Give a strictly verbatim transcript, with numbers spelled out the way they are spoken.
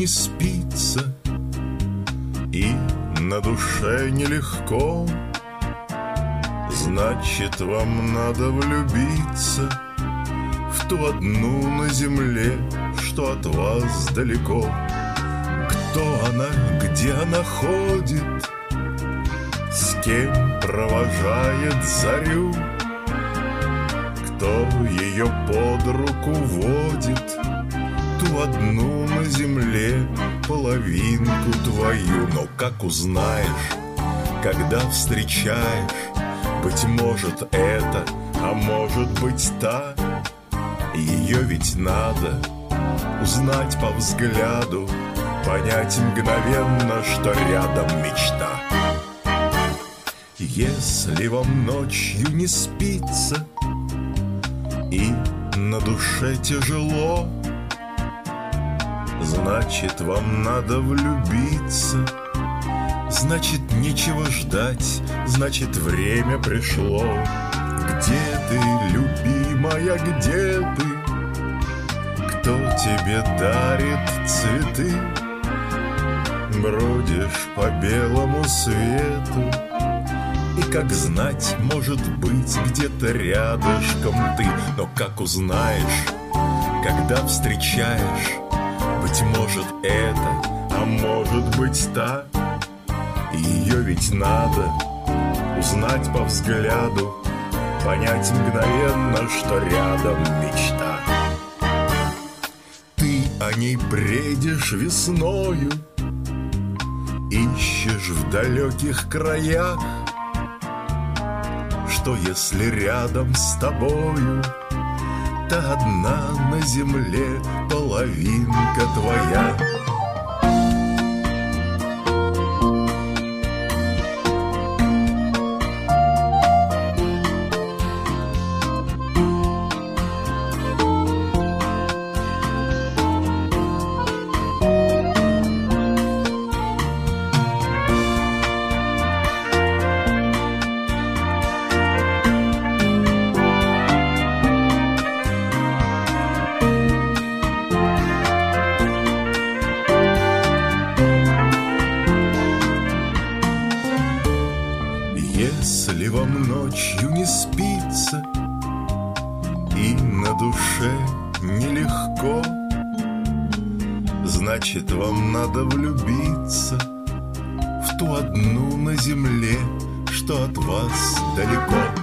не спится, и на душе нелегко, значит, вам надо влюбиться в ту одну на земле, что от вас далеко. Кто она, где она ходит, с кем провожает зарю, кто ее под руку водит, ту одну на земле половинку твою. Но как узнаешь, когда встречаешь, быть может это, а может быть та, ее ведь надо узнать по взгляду, понять мгновенно, что рядом мечта. Если вам ночью не спится и на душе тяжело, значит, вам надо влюбиться, значит, нечего ждать, значит, время пришло. Где ты, любимая, где ты? Кто тебе дарит цветы? Бродишь по белому свету, и как знать, может быть, где-то рядышком ты. Но как узнаешь, когда встречаешь, быть может это, а может быть та, ее ведь надо узнать по взгляду, понять мгновенно, что рядом мечта. Ты о ней бредишь весною, ищешь в далеких краях, что если рядом с тобою та одна на земле половинка твоя. Если вам ночью не спится и на душе нелегко, значит, вам надо влюбиться в ту одну на земле, что от вас далеко.